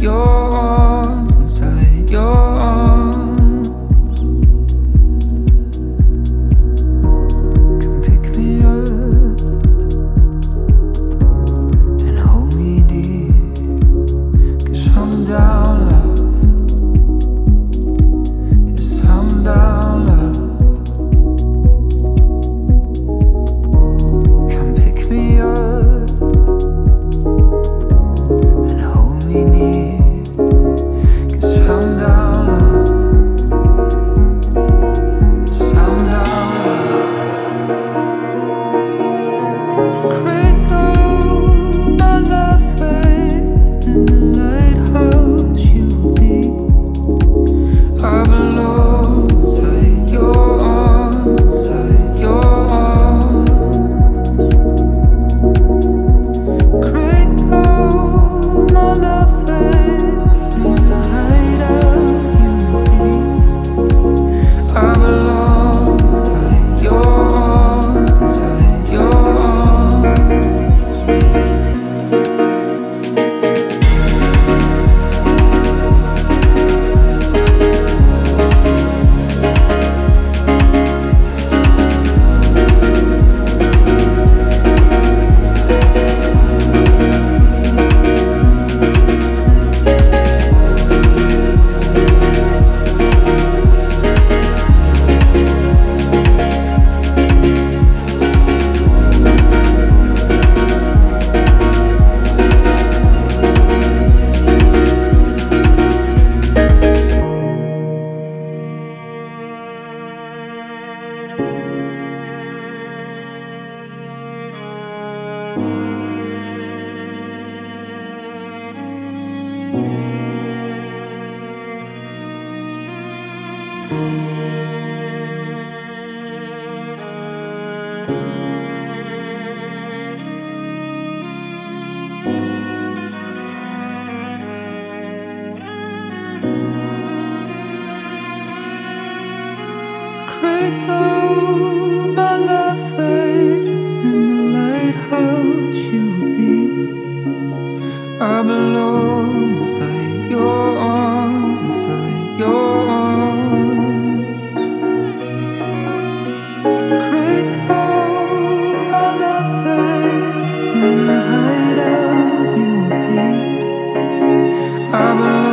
your arms, inside your arms. Come pick me up and hold me dear, 'cause I'm down, love. Yes, I'm down, love. Come pick me up and hold me near, 'cause I'm down, love. Yes, I'm down, love. Cradle my love, faith in the lighthouse you be. I belong inside your arms, inside your arms. Cradle my love, faith in the hideout you be. I belong inside your arms, inside your arms. Cradle my love, faith in the lighthouse you be. I belong inside your arms, inside your arms. Cradle my love, faith in the hideout you be. I belong